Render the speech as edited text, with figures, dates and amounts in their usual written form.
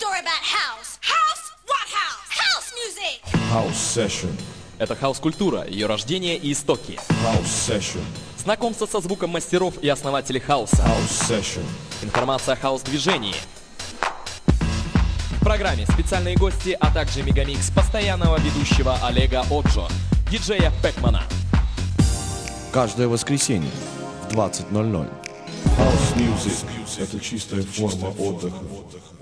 story about house. House? What house? House music! House Session. Это хаус-культура, ее рождение и истоки. House Session. Знакомство со звуком мастеров и основателей хаоса. House Session. Информация о хаус-движении. В программе специальные гости, а также мегамикс постоянного ведущего Олега Оджо, диджея Пэкмана. Каждое воскресенье в 20:00. House Music – это чистая форма отдыха.